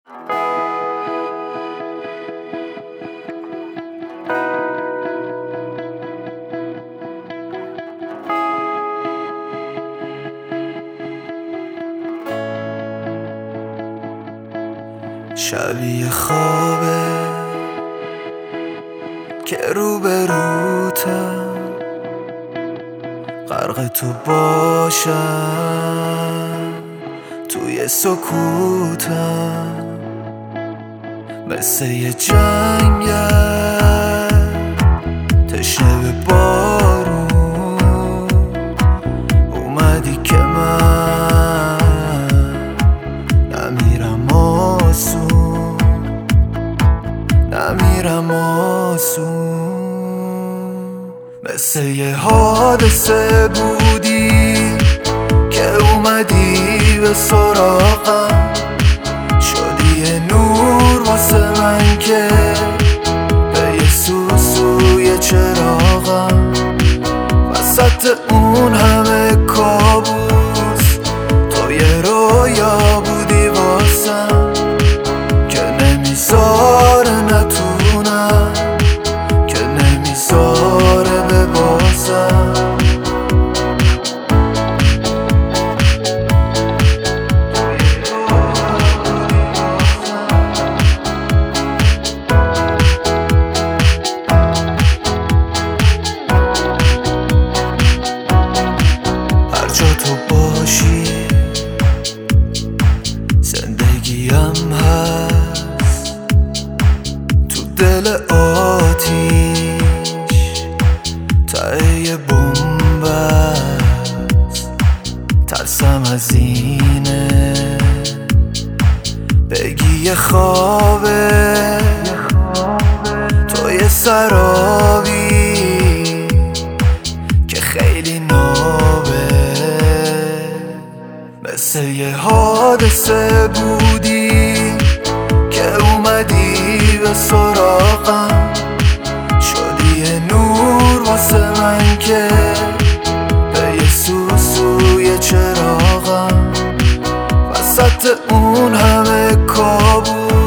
شبیه خوابه که روبروتم، غرق تو باشم توی سکوتم، مثل یه جنگل تشنه به بارون اومدی که من نمیرم آسون، نمیرم آسون. مثل یه حادثه بودی که اومدی به سراغم، شدی یه نور واسه من که به یه سوسوی چراغم، وسط اون همه کابوس تو یه رویا بودی واسم که نمیذاره نتونم، که نمیذاره ببازم. هر جا تو باشی زندگیم هست، تو دل آتیش ته یه بمبست. ترسم از اینه بگی یه خوابه، تو یه سرابی که خیلی نابه، مثل یه حادثه بودی که اومدی به سراغم، شدی یه نور واسه من که به یه سوسوی چراغم، وسط اون همه کابوس